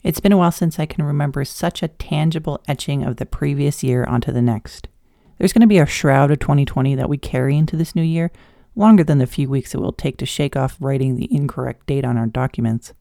It's been a while since I can remember such a tangible etching of the previous year onto the next. There's going to be a shroud of 2020 that we carry into this new year, longer than the few weeks it will take to shake off writing the incorrect date on our documents.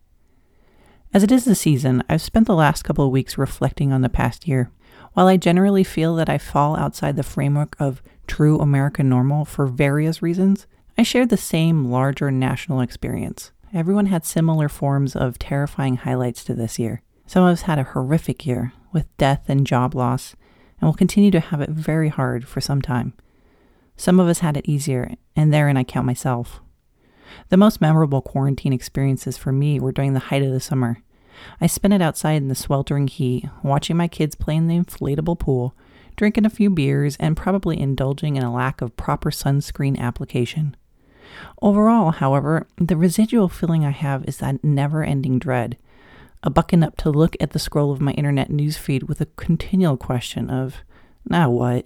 As it is the season, I've spent the last couple of weeks reflecting on the past year. While I generally feel that I fall outside the framework of true American normal for various reasons, I shared the same larger national experience. Everyone had similar forms of terrifying highlights to this year. Some of us had a horrific year with death and job loss, and will continue to have it very hard for some time. Some of us had it easier, and therein I count myself. The most memorable quarantine experiences for me were during the height of the summer. I spent it outside in the sweltering heat, watching my kids play in the inflatable pool, drinking a few beers, and probably indulging in a lack of proper sunscreen application. Overall, however, the residual feeling I have is that never-ending dread, a bucking up to look at the scroll of my internet newsfeed with a continual question of, now what?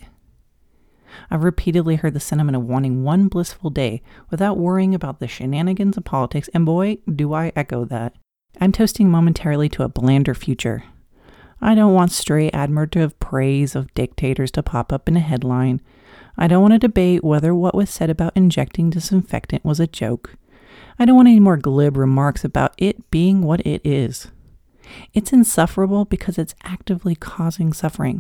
I've repeatedly heard the sentiment of wanting one blissful day without worrying about the shenanigans of politics, and boy, do I echo that. I'm toasting momentarily to a blander future. I don't want stray admirative praise of dictators to pop up in a headline. I don't want to debate whether what was said about injecting disinfectant was a joke. I don't want any more glib remarks about it being what it is. It's insufferable because it's actively causing suffering.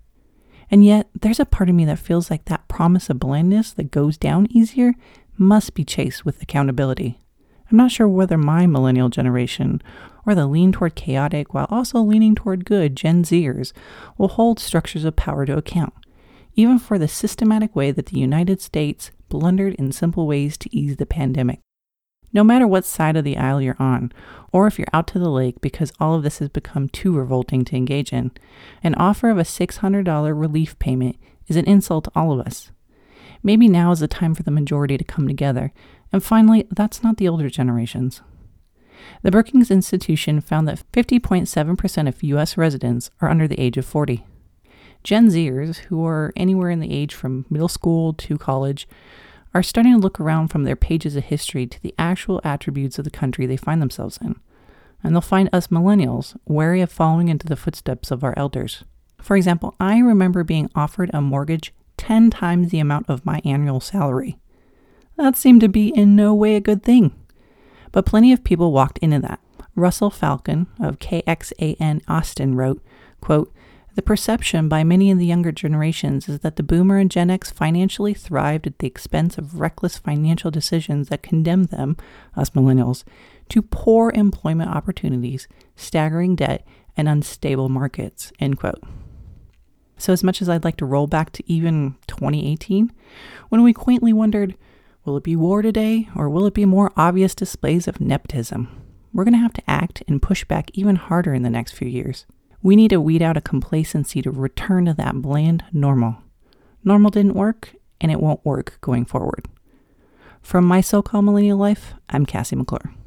And yet, there's a part of me that feels like that promise of blandness that goes down easier must be chased with accountability. I'm not sure whether my millennial generation, or the lean toward chaotic while also leaning toward good Gen Zers, will hold structures of power to account, even for the systematic way that the United States blundered in simple ways to ease the pandemic. No matter what side of the aisle you're on, or if you're out to the lake because all of this has become too revolting to engage in, an offer of a $600 relief payment is an insult to all of us. Maybe now is the time for the majority to come together, and finally, that's not the older generations. The Brookings Institution found that 50.7% of U.S. residents are under the age of 40. Gen Zers, who are anywhere in the age from middle school to college, are starting to look around from their pages of history to the actual attributes of the country they find themselves in. And they'll find us millennials wary of following into the footsteps of our elders. For example, I remember being offered a mortgage 10 times the amount of my annual salary. That seemed to be in no way a good thing. But plenty of people walked into that. Russell Falcon of KXAN Austin wrote, quote, "The perception by many in the younger generations is that the boomer and Gen X financially thrived at the expense of reckless financial decisions that condemned them, us millennials, to poor employment opportunities, staggering debt, and unstable markets," end quote. So as much as I'd like to roll back to even 2018, when we quaintly wondered, will it be war today, or will it be more obvious displays of nepotism? We're going to have to act and push back even harder in the next few years. We need to weed out a complacency to return to that bland normal. Normal didn't work, and it won't work going forward. From my so-called millennial life, I'm Cassie McClure.